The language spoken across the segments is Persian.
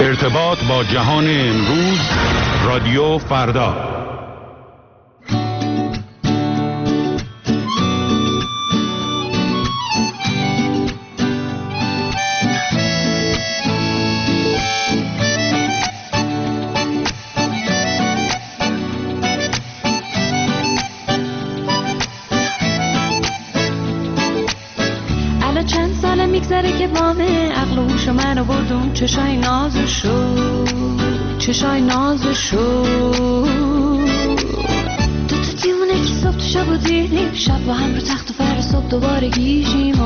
ارتباط با جهان امروز، رادیو فردا. چشای نازشو تو دیونه که صبح تو شب و دیدیم، شب با هم رو تخت و فر، صبح دوباره گیجیم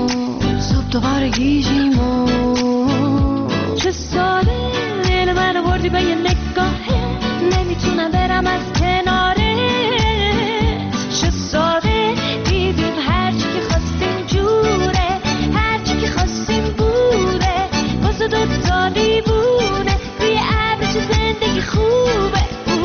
و چه ساله دل من بردی به یه نگاهه، نمیتونم برم از کنارت. چه ساده دیدیم هرچی که خواستیم جوره، هرچی که خواستیم بوده، واسه دوتا دیوونه روی ابر. چه زندگی خوبه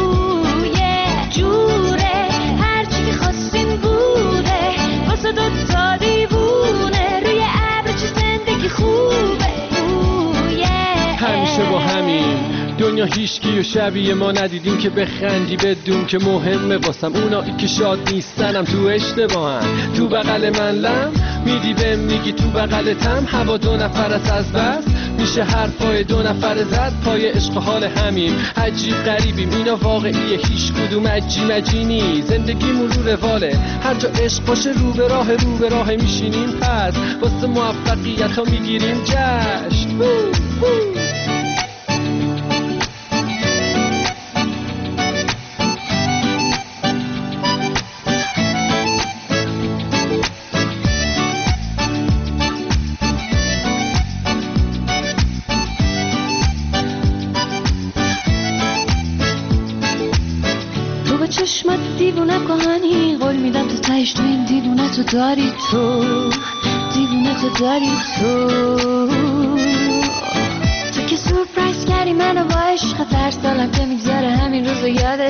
جوره، هرچی که خواستیم بوده، واسه دوتا دیوونه روی ابر. چه زندگی خوبه همیشه با همین دنیا هیچکی و شبیه ما ندیدیم که بخندی بدون که مهمه واسم. اونایی که شاد نیستنم تو اشتباهن، تو بغل من لم میدی بهم میگی تو بغلتم. هوا دو نفر از بس میشه حرفای دو نفر زد، پای عشق حال همیم. عجیب غریبیم اینا واقعیه، هیچ کدوم عجی نی. زندگی مرور رواله، هر جا عشق باشه رو به راه میشینیم. پس واسه موفقیت ها میگیریم جشن. چشمت دیوونه کهانی، قول میدم تو تهش تو این دیوونه تو داری، تو که سورپرایز کردی منو با عشق. هر سالم که میگذره همین روزو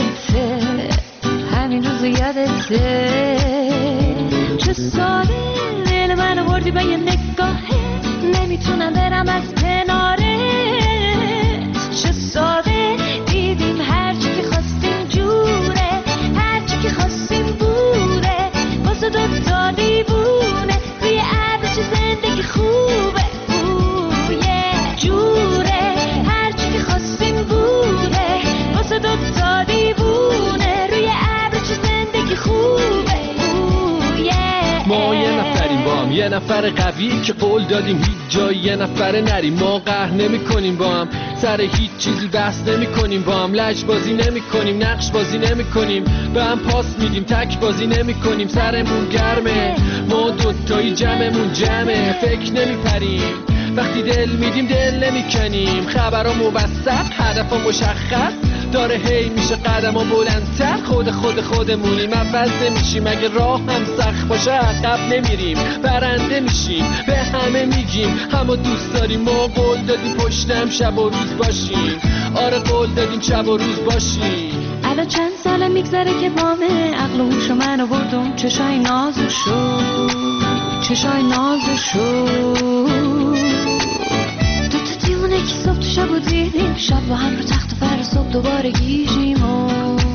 یادته. چه ساده دل منو بردی به یه نگاهه، نمیتونم برم از کنارت. چه ساده دیدیم هرچی که خواستیم جوره، هرچی که خواستیم بوده، واسه دوتا دیوونه روی ابر. چه زندگی خوبه جوره، هرچی که خواستیم بوده، واسه دوتا دیوونه روی ابر. چه زندگی خوبه ما یه نفریم با هم، یه نفر قوی که قول دادیم هیچ جایی یه نفر نریم. ما قهر نمی کنیم با هم، سر هیچ چیزی بحث نمی کنیم با هم. لج بازی نمی کنیم، نقش بازی نمی کنیم، به هم پاس میدیم، تک بازی نمی کنیم. سرمون گرمه، ما دوتایی جمعمون جمعه. فکر نمی پریم وقتی دل میدیم، دل نمی کنیم. خبرها موثق، هدفها مشخص داره، هی میشه قدم ها بلندتر. خودمونیم، عوض نمیشیم. اگه راه هم سخت باشه عقب نمیریم، برنده میشیم. به همه میگیم همو دوست داریم. ما قول دادیم پشتم شب و روز باشیم. آره قول دادیم شب و روز باشیم. الان چند ساله میگذره که بامه، عقل و هوش منو بردم. چشای نازشو تو دیونه که صبح تو شب و دیدیم، شب با هم رو تخت و فر، صبح دوباره گیجیم و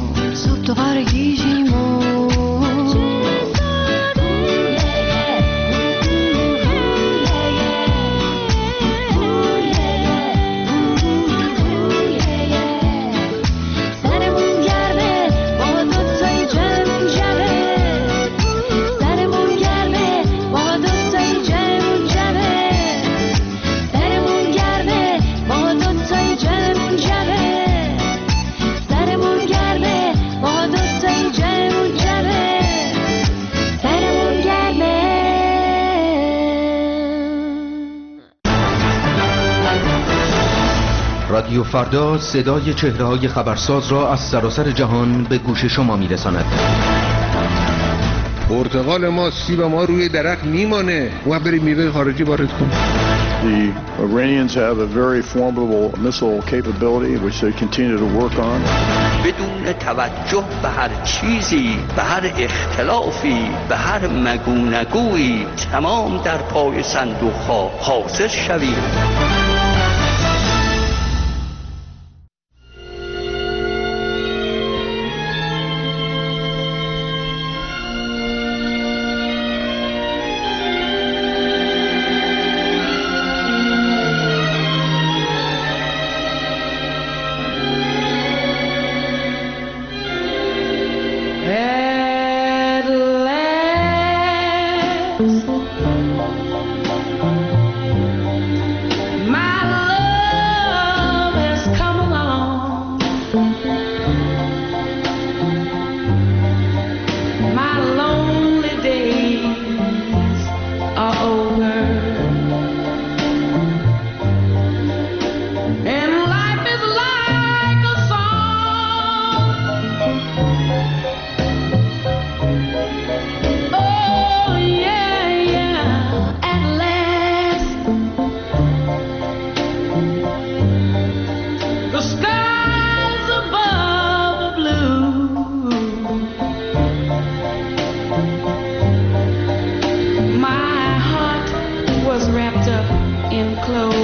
رادیو فردا صدای چهره‌های خبرساز را از سراسر جهان به گوش شما می‌رساند. پرتقال ما، سیب ما روی درخت میمانه و بریم میوه خارجی وارد کنیم. The Iranians have a very formidable missile capability which they continue to work on. بدون توجه به هر چیزی، به هر اختلافی، به هر مگونگویی، تمام در پای صندوق ها حاضر شویم.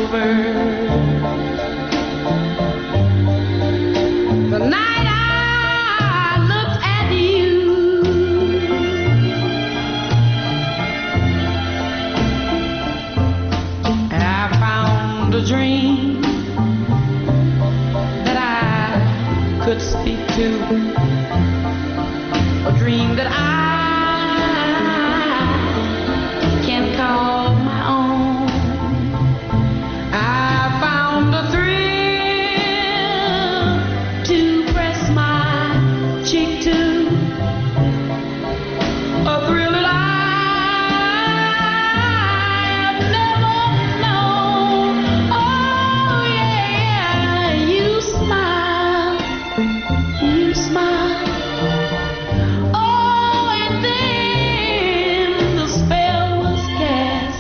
over. The night I looked at you, and I found a dream that I could speak to, a dream that I can call my own. I found a thrill to press my cheek to, a thrill that I've never known. Oh yeah, you smile, you smile. Oh, and then the spell was cast,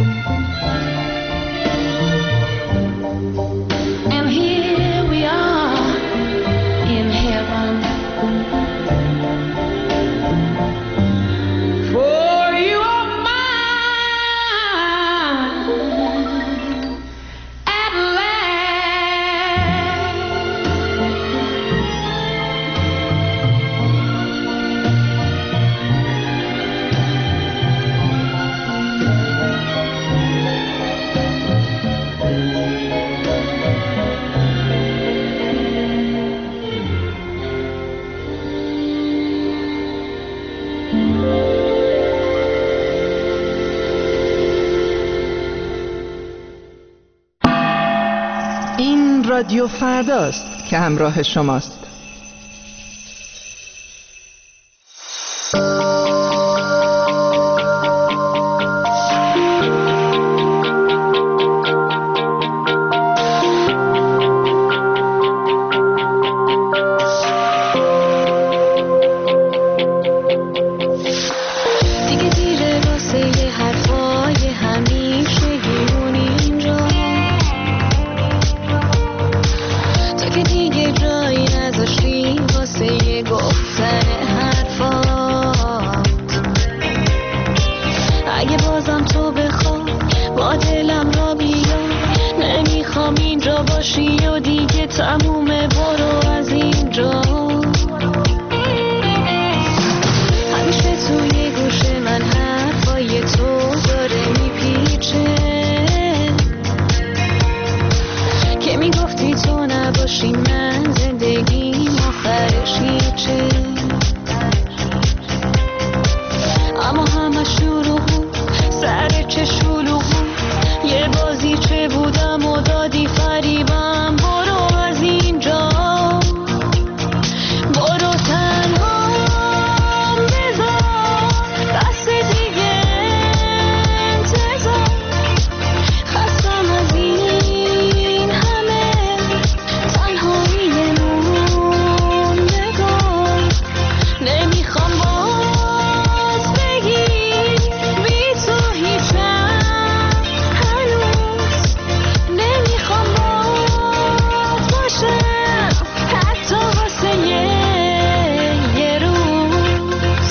and here we are in heaven. For you are mine at last. این رادیو فرداست که همراه شماست. دیگه دیره واسه یه حرفای همیشگیمون اینجا، تو که دیگه جایی نذاشتی واسه یه گفتن حرفات. اگه بازم تو بخوای با دلم را بیا، نمیخوام اینجا باشی و دیگه تمومه، برو از اینجا. همیشه توی گوش من حرفای تو داره میپیچه، که میگفتی تو نباشی من زندگیم آخرش هیچه. اما همه شروع بود، سر چه شلوغ بود، یه بازی چه بودم و دادی فریبم. برو از اینجا، برو تنها بذار، بس دیگه انتظار. خستم از این همه تنهایی موندگار، نمیخوام باز بگی بی تو هیچم هنوز، نمیخوام باز باشم حتی واسه یه روز.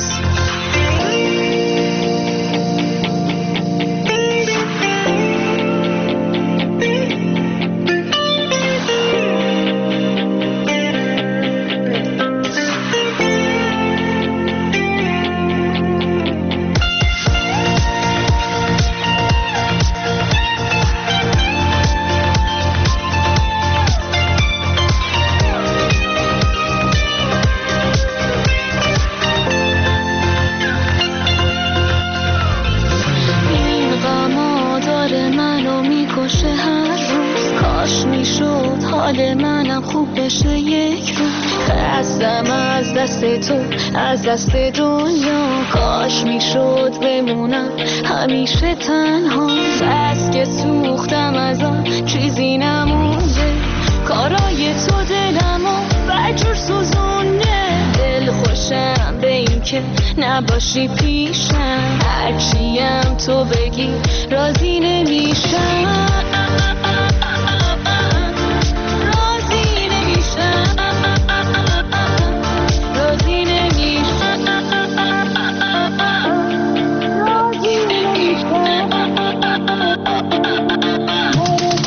این غما داره منو میکشه هر روز، کاش میشد حال منم خوب بشه یک روز. خستم از دست تو، از دست دنیا، کاش میشد بمونم همیشه تنها. بس که سوختم از آن چیزی نمونده، کارای تو دلمو بجور سوزونه. دل خوشم به این که نباشی پیشم، هرچیم تو بگی راضی نمیشم، راضی نمیشم، راضی نمیشم، راضی نمیشم.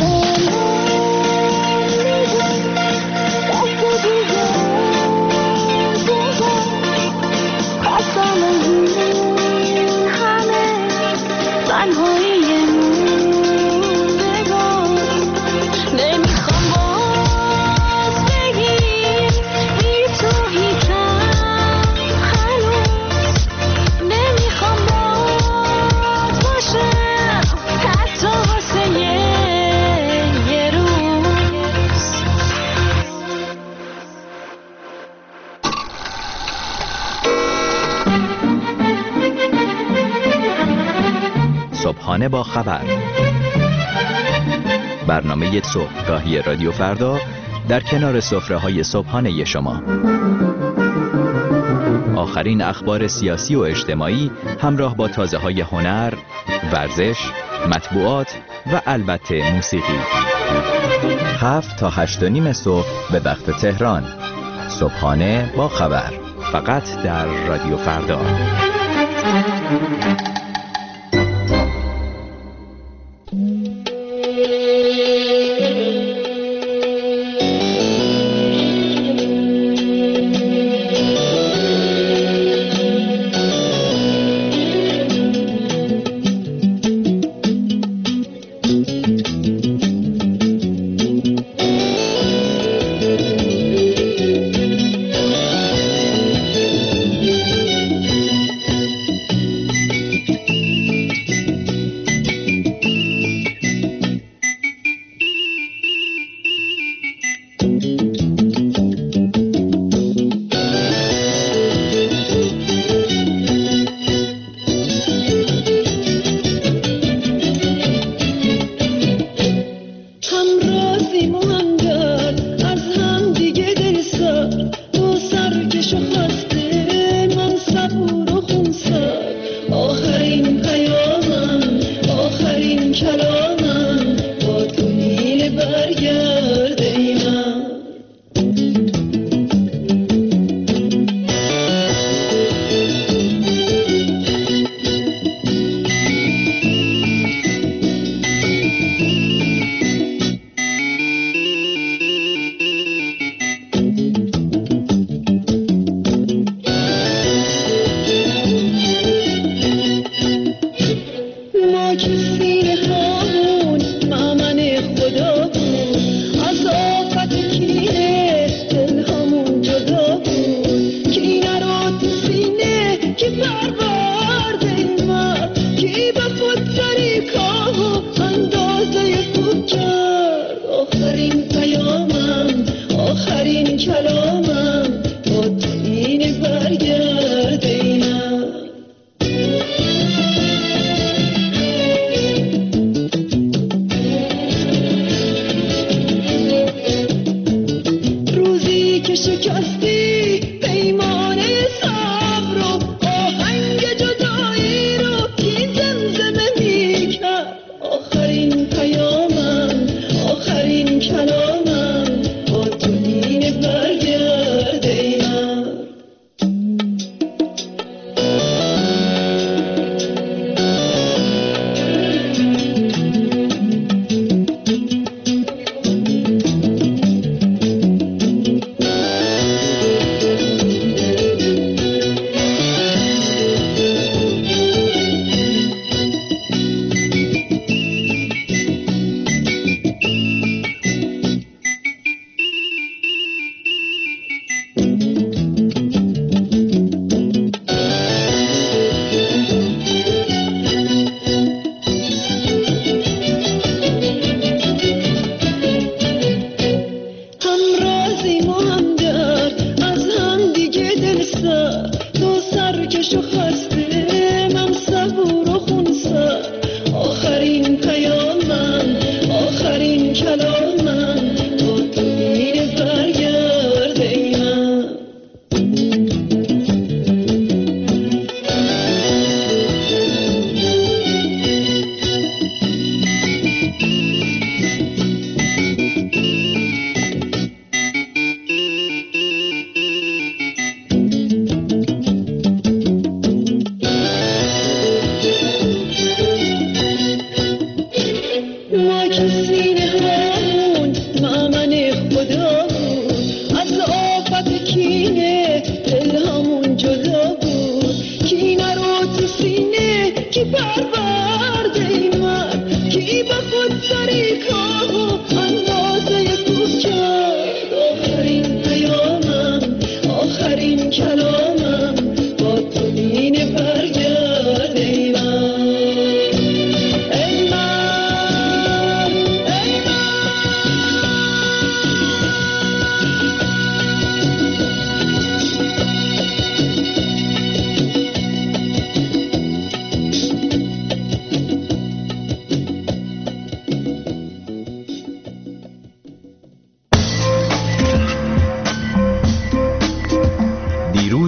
صبحانه با خبر، برنامه صبحگاهی رادیو فردا در کنار سفره‌های صبحانه شما. آخرین اخبار سیاسی و اجتماعی همراه با تازه‌های هنر، ورزش، مطبوعات و البته موسیقی. 7 تا 8:30 صبح به وقت تهران. صبحانه با خبر، فقط در رادیو فردا.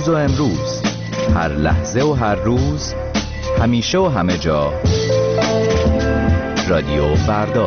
دیروز و امروز، هر لحظه و هر روز، همیشه و همه جا. رادیو فردا.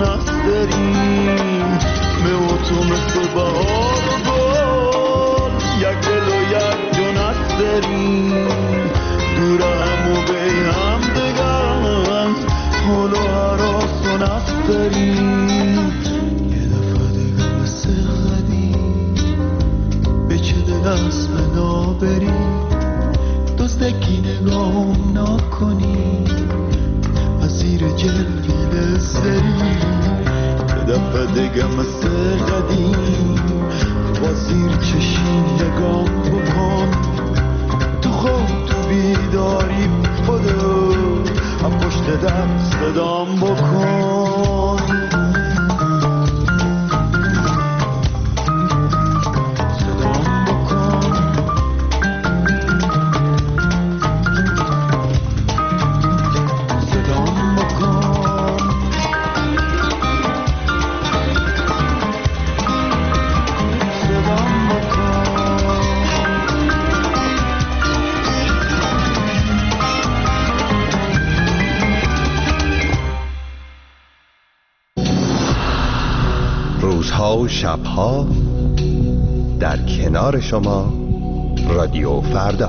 نستریم به تو مثل بهار و گل یک دل و یک جون نستریم دور هم و بی هم دگن حال و حراس و نستریم یه دفعه دیگه مثل قدیم به چه دل از فدا بریم دزدکی نگاه نکنی از زیر جلگل سری یه دفعه دیگه مثل قدیم با زیر چشیم نگاه بکن تو خواب تو بیداری خودو هم پشت در صدام بکن روزها و شبها در کنار شما رادیو فردا.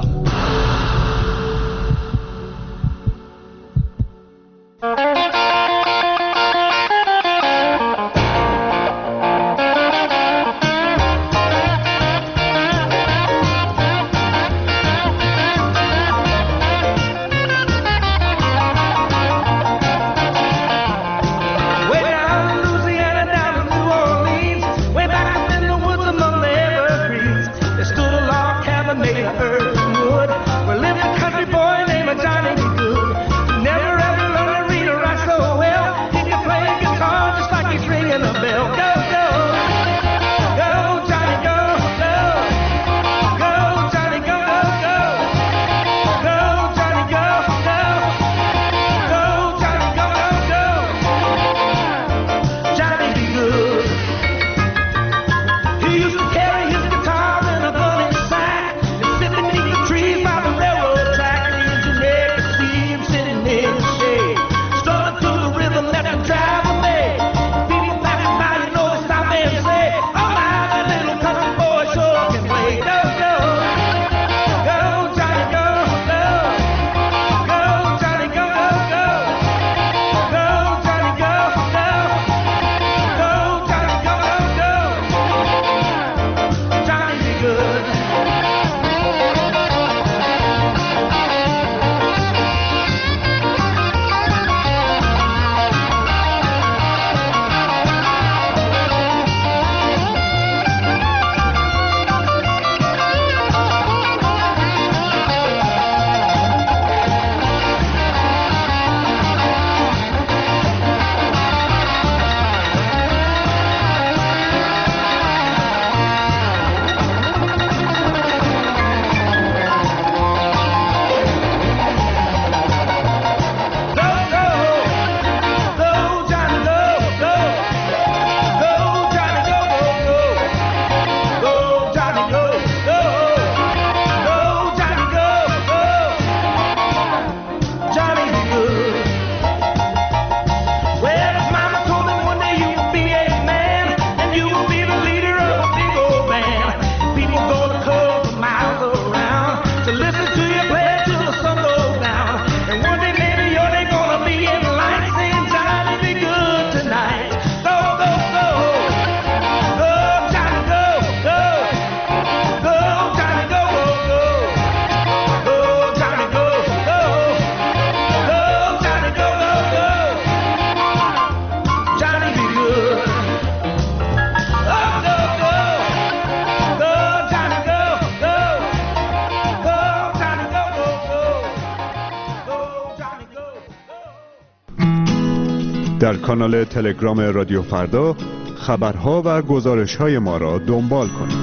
در کانال تلگرام رادیو فردا خبرها و گزارش‌های ما را دنبال کنید.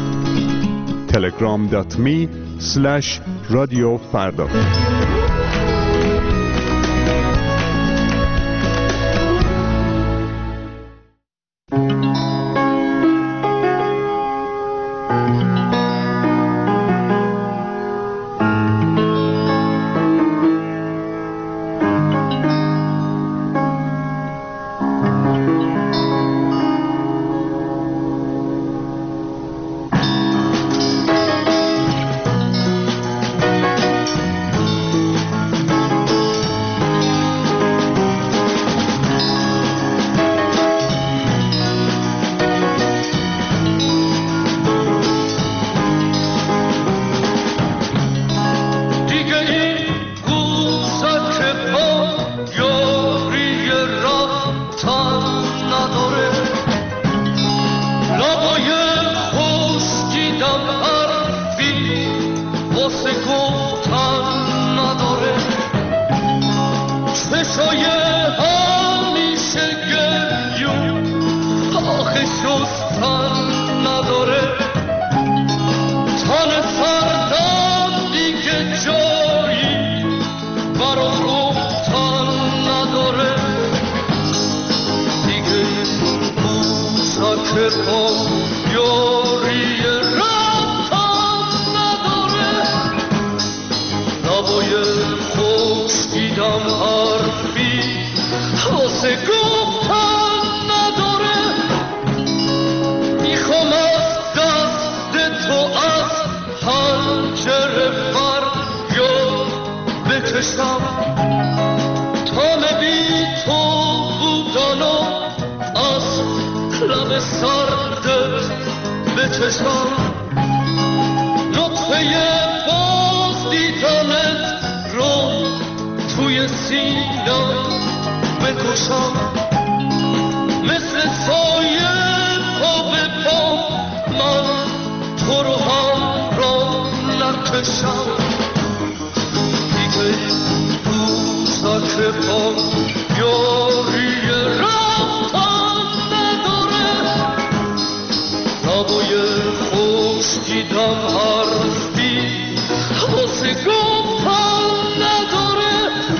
telegram.me/رادیو فردا. که با یاری رفتم نداره، نبای خوش دیدم حرفی واسه گفتن نداره. میخوام از دست تو از پنجره فریاد بکشم، تا بی تو بودنو از لب سردت بچشم، نطفه باز دیدنت رو توی سینم بکشم، مثل سایه پا به پا من تو رو هم را نکشم. دیگه روزا که با یاری رفتن نداره، نبای خوش دیدم حرفی واسه گفتن نداره.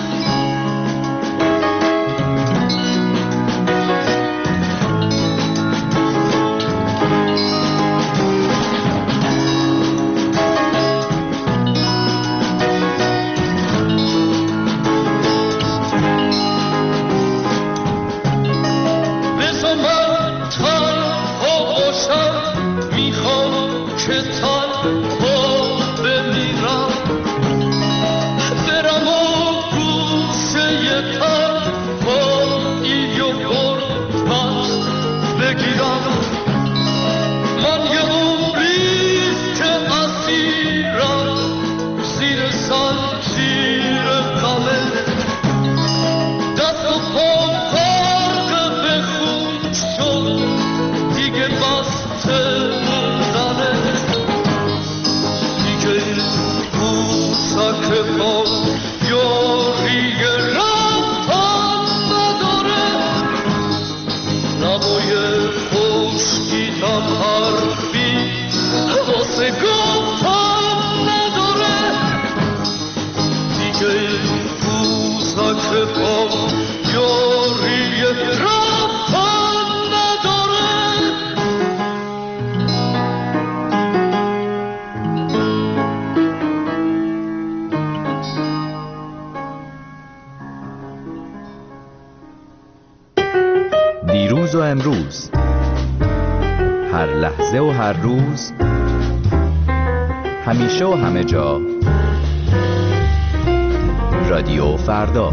دیروز و امروز، هر لحظه و هر روز، همیشه و همه جا، رادیو فردا.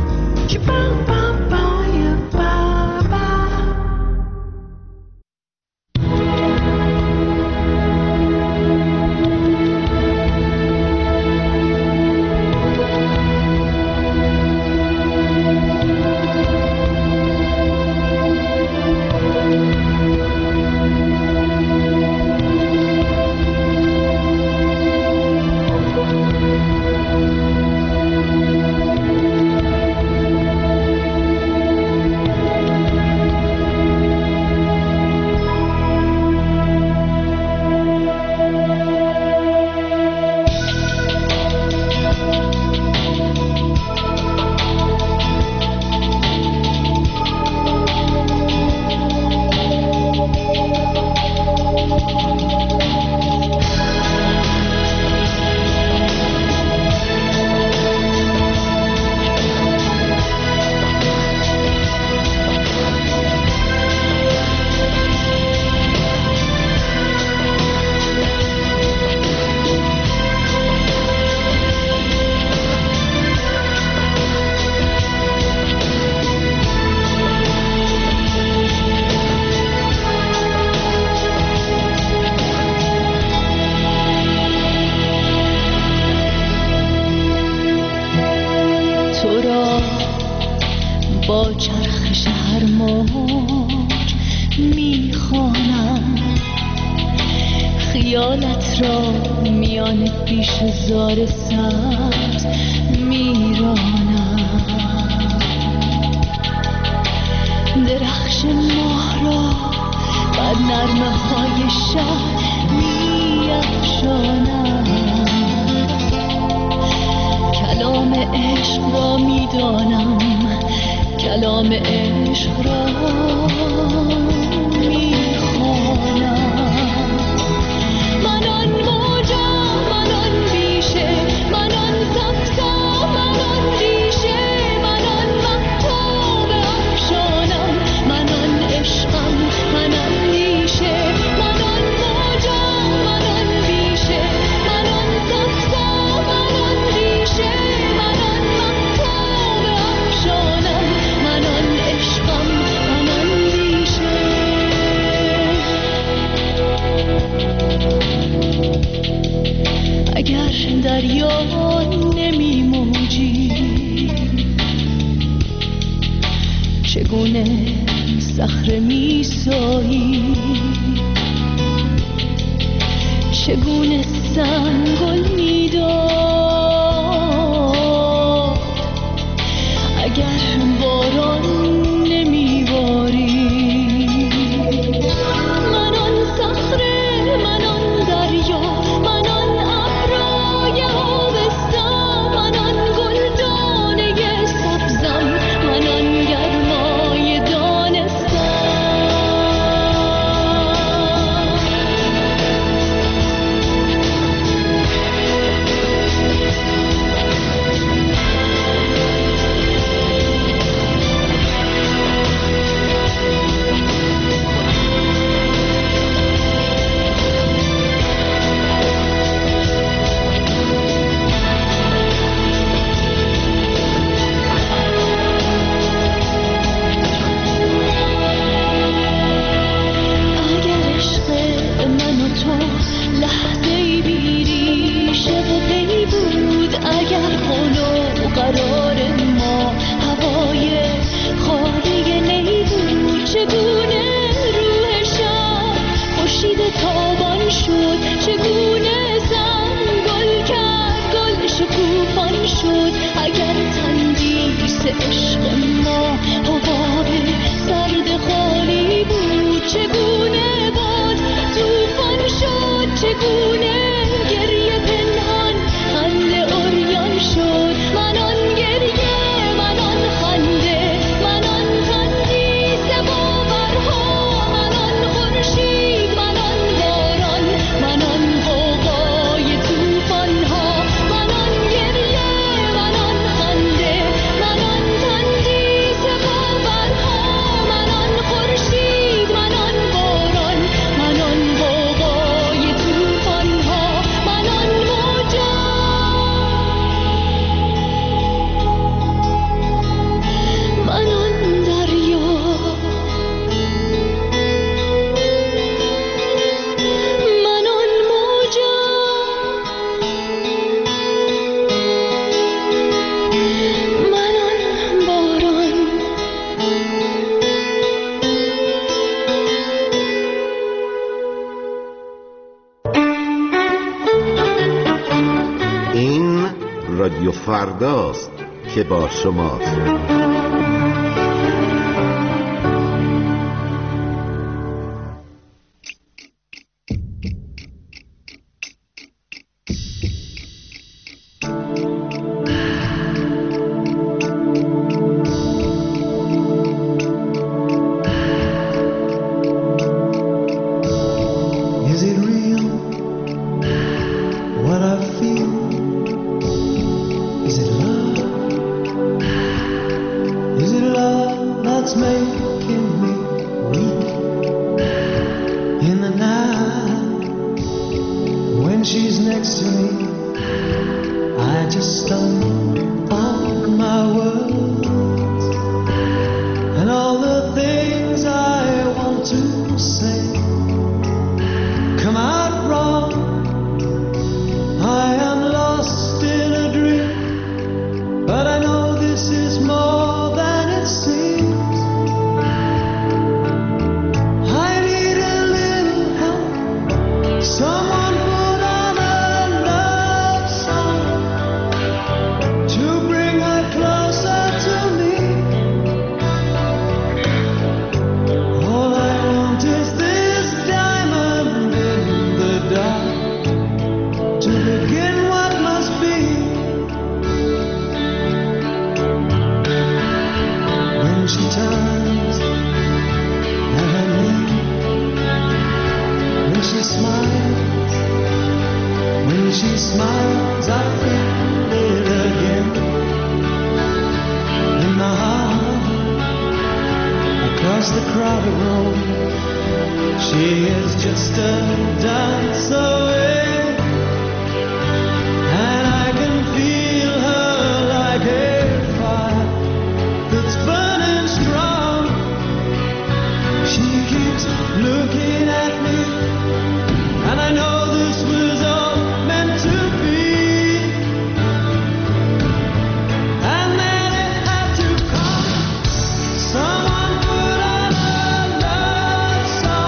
با چرخش هر موج میخوانم، خیالت را میان پیش زار سبز میرانم، درخش ماه را بر نرمه های شب میافشانم، کلام عشق را میدانم، کلام عشق را میخوانم. نمیباری چگونه سنگل میداد اگر باران نمیباری من آن صخره من آن دریا من آن ابرای آبستم من آن گلدانه سبزم من آن گرمای رادیو فرداست که با شماست. Someone put on a love song.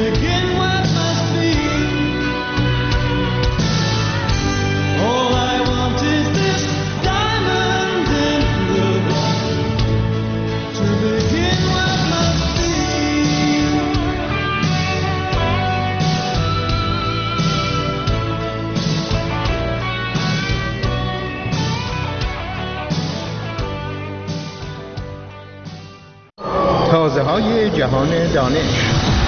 begin what must be. All I want is this diamond in the rough to begin what must be. تازه‌های جهان دانش.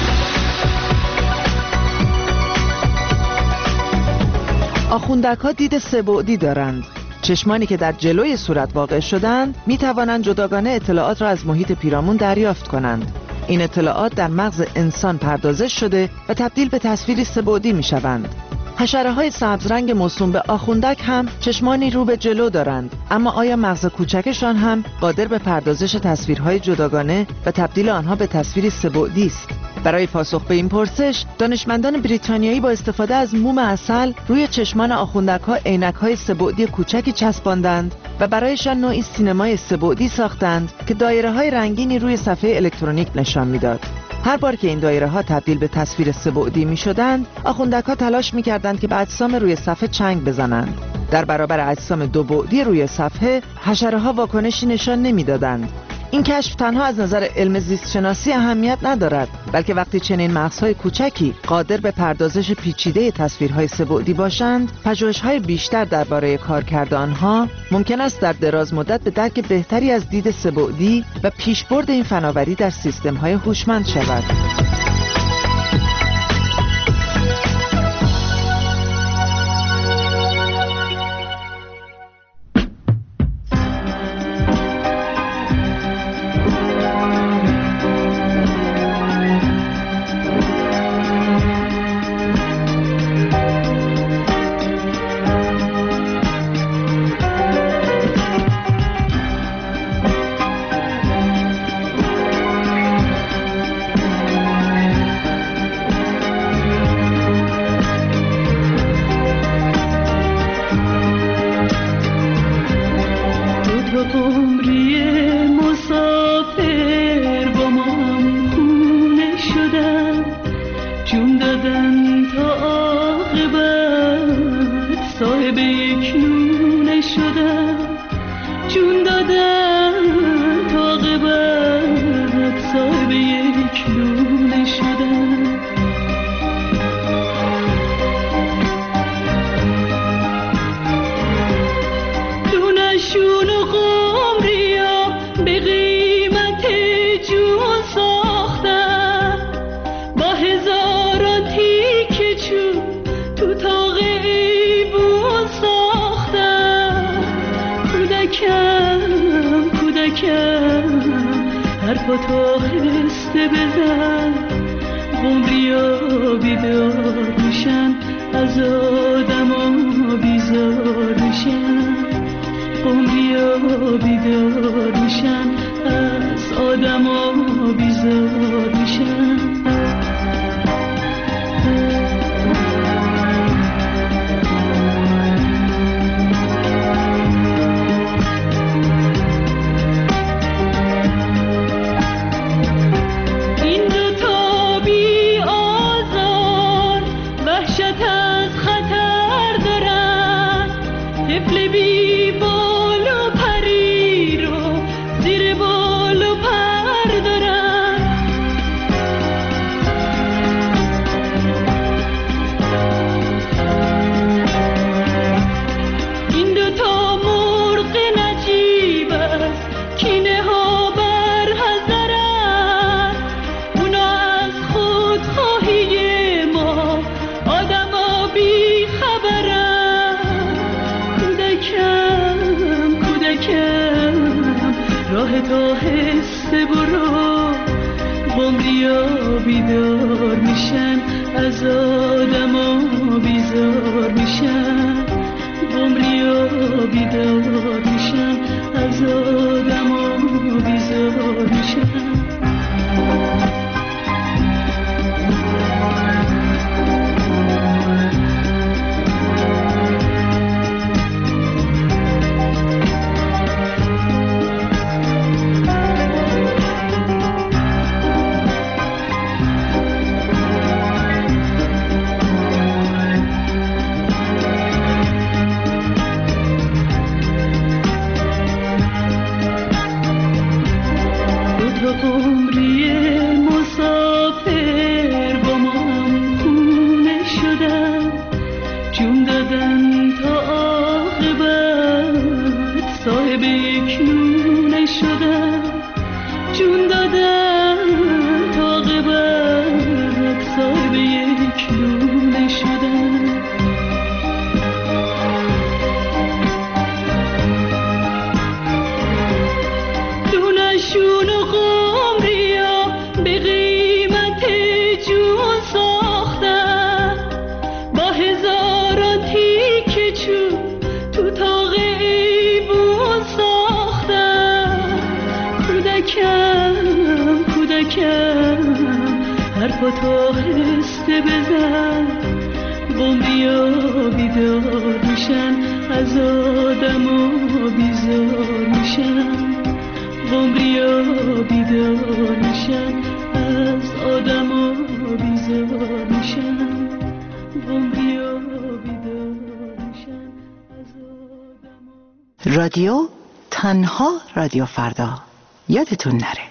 آخوندک‌ها دید سه‌بعدی دارند. چشمانی که در جلوی صورت واقع شدند می توانند جداگانه اطلاعات را از محیط پیرامون دریافت کنند. این اطلاعات در مغز انسان پردازش شده و تبدیل به تصویری سه‌بعدی می شوند. حشره‌های سبزرنگ موسوم به آخوندک هم چشمانی رو به جلو دارند، اما آیا مغز کوچکشان هم قادر به پردازش تصویرهای جداگانه و تبدیل آنها به تصویری سه‌بعدی است؟ برای پاسخ به این پرسش، دانشمندان بریتانیایی با استفاده از موم عسل روی چشمان آخوندک‌ها عینک‌های سه‌بعدی کوچکی چسباندند و برایشان نوعی سینمای سه‌بعدی ساختند که دایره‌های رنگینی روی صفحه الکترونیک نشان می‌داد. هر بار که این دایره‌ها تبدیل به تصویر سه‌بعدی می‌شدند، آخوندک‌ها تلاش می‌کردند که به اجسام روی صفحه چنگ بزنند. در برابر اجسام دو بعدی روی صفحه، حشره‌ها واکنشی نشان نمی‌دادند. این کشف تنها از نظر علم زیست شناسی اهمیت ندارد، بلکه وقتی چنین مغزهای کوچکی قادر به پردازش پیچیده تصویرهای سه‌بعدی باشند، پژوهش‌های بیشتر درباره کارکرد آنها ممکن است در دراز مدت به درک بهتری از دید سه‌بعدی و پیشبرد این فناوری در سیستم‌های هوشمند شود. تو خسته بزن قمریا بیدار میشن از آدم ها بیزار میشن قمریا بیدار میشن از آدم ها بیزار میشن بیدار میشن از آدم ها بیزار میشن قمریا بیدار میشن از آدم ها بیزار میشن یک لونه شدم. لونشون و قمریا به قیمت جون ساختن، با هزاران تیکه چوب تو تاق ایوون ساختن. کودکم حرفاتو آهسته بزن، قمریا بیدار میشن، از آدما بیزار میشن. قمریا بیدار میشن، از آدما بیزار میشن. قمریا بیدار میشن، از آدما. رادیو تنها رادیو فردا، یادتون نره.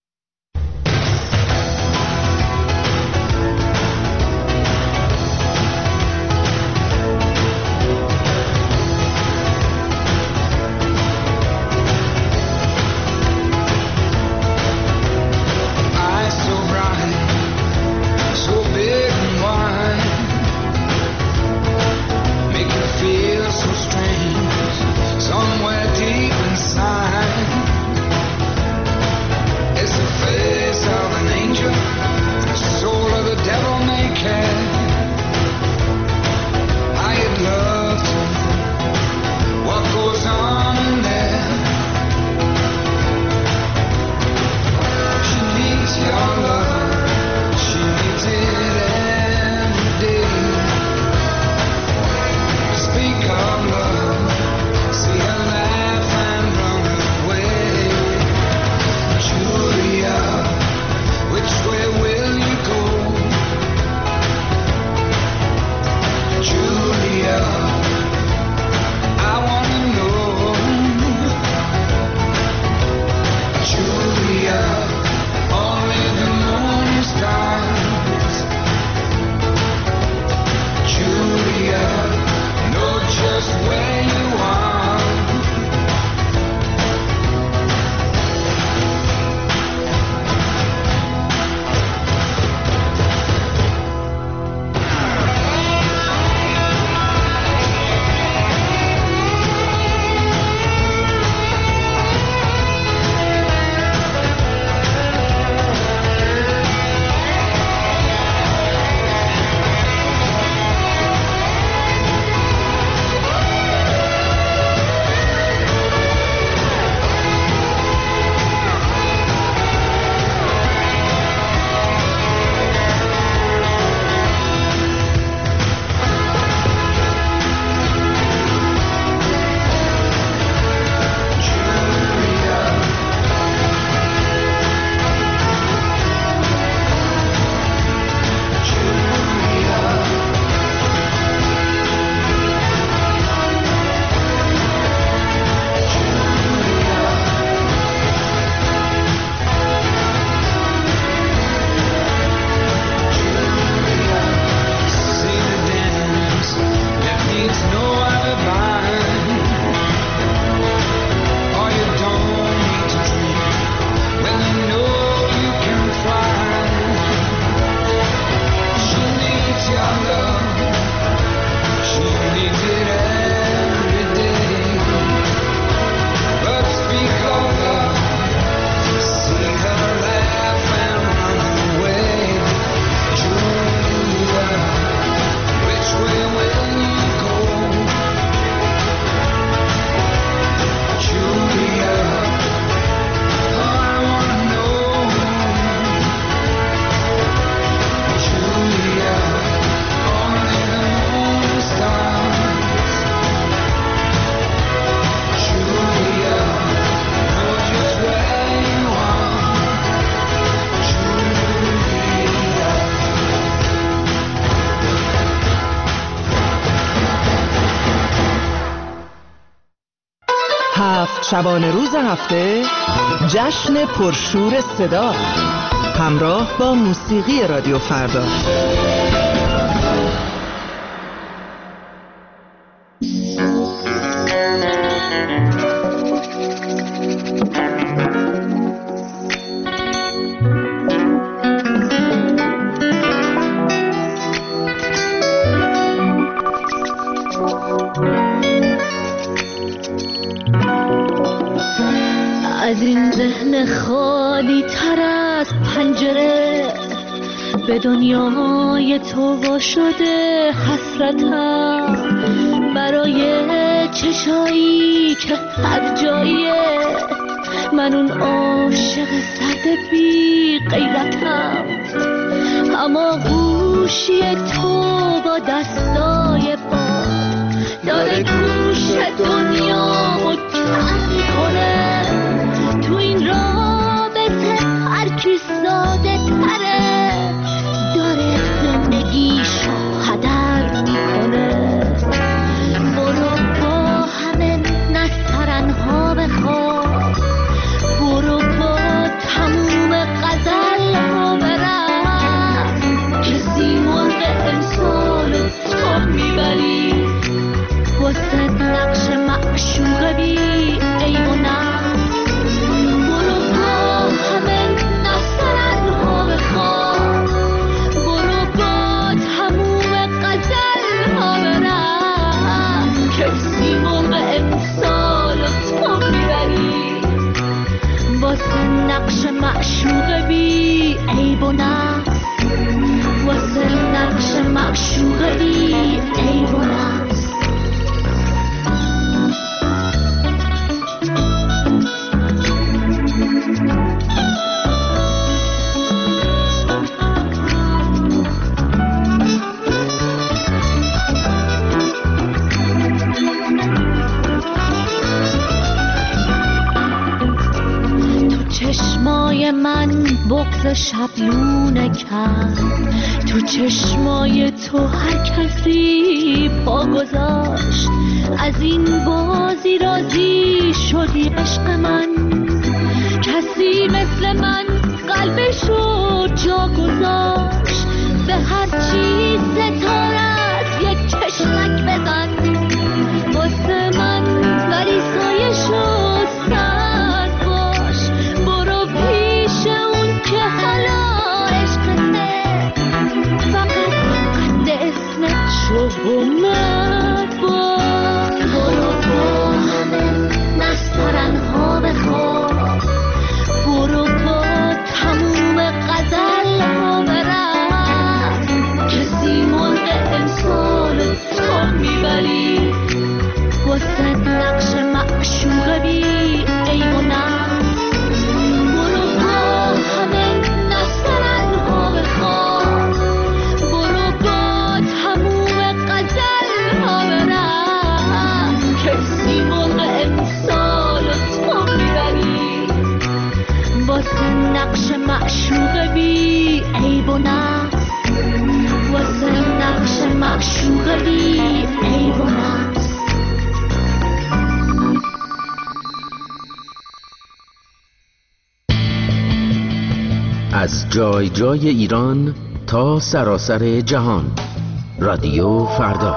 شبانه روز هفته جشن پرشور صدا همراه با موسیقی رادیو فردا. از این ذهن خالی تر از پنجره به دنیای تو وا شده حسرتم برای چشایی که هر جایه من اون عاشق سرد بی غیرتم اما گوشی تو با دستای باد داره گوش دنیامو کم میکنه تو این رابطه هر کی ساده تره داره زندگیشو هدر میکنه برو با همه نسترنها بخواب برو با تموم غزل ها برم کسی مرغ امسال تو میبری واسه نقش معشوق بی عیب و نقص برو با همه نسترنها بخواب برو با تموم غزل ها برم کسی مرغ امسال تو میبری واسه نقش معشوق بی عیب و نقص واسه نقش معشوق بی عیب و نقص چشمای من بغض شبلونه کرد تو چشمای تو هر کسی پا گذاشت از این بازی راضی شدی عشق من کسی مثل من قلبشو جا گذاشت به هر چیز ستارت یک چشمک بزن واسه من ولی سایشو سرد باش برو پیش اون که حالا عشقته فقط قد اسمت شو اومد باش برو با همه نسترنها بخواب برو با تموم غزل ها برم کسی مرغ امسال تو میبری واسه نقش معشوق بی عیب و نقص برو با همه نسترنها بخواب برو با تموم غزل ها برم کسی مرغ امسال تو میبری واسه نقش معشوق بی عیب و نقص واسه نقش معشوق بی عیب و نقص از جای جای ایران تا سراسر جهان رادیو فردا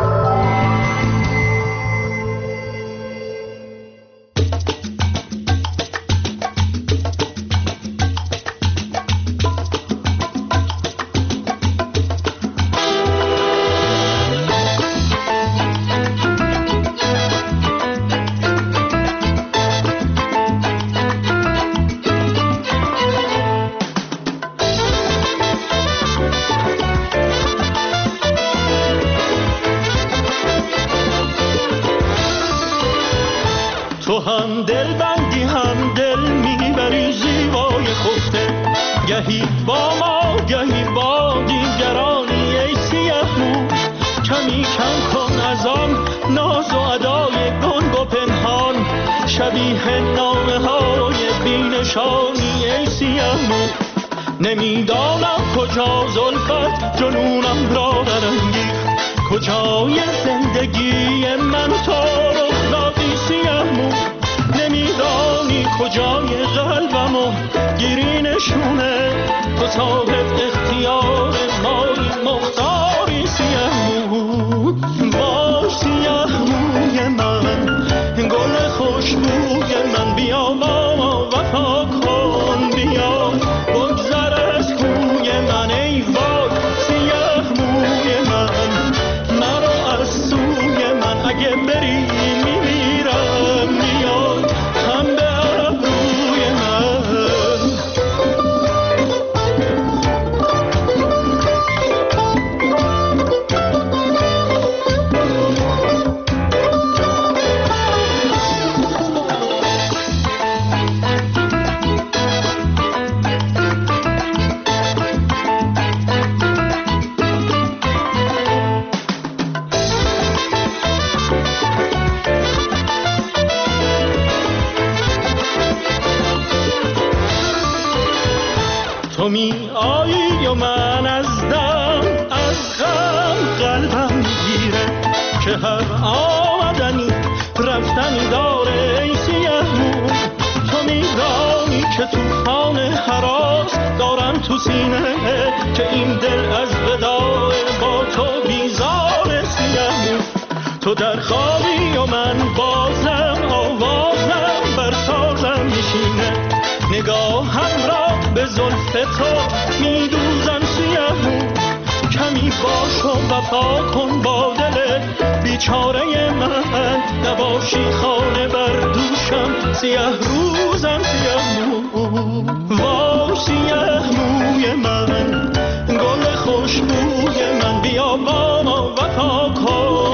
تو هم دل بندی هم دل میبری زیبای خفته گهی با ما گهی با دیگرانی ای سیه مو کمی کم کن از آن ناز و ادای گنگ و پنهان شبیه نامه های بینشانی ای سیه مو نمیدانم کجا زلفت جنونم را برانگیخت کجای زندگی من تو رخ دادی سیه مو نمیدانی کجای قلبمو گیری نشونه تو صاحب اختیار مایی مختاری سیه مو با سیه موی من گل خوشبوی من بیا با ما وفا کن بیا بگذر از کوی من ای وای سیه موی من مرا از سوی من اگه بری میمیرم میاد هم به ابروی آمدنی رفتنی داره ای سیه مو. تو میدانی که توفان هراس دارم تو سینه که این دل از وداع با تو بیزار سیه مو. تو در خوابی و من بازم آوازم بر سازم میشینه. نگاهم را به زلف تو میدوزم سیه مو. کمی باش و وفا کن با دل بیچاره من. نباشی خانه بر دوشم سیه روزم سیه مو. وا سیه موی من گل خوشبوی من بیا با ما وفا کن.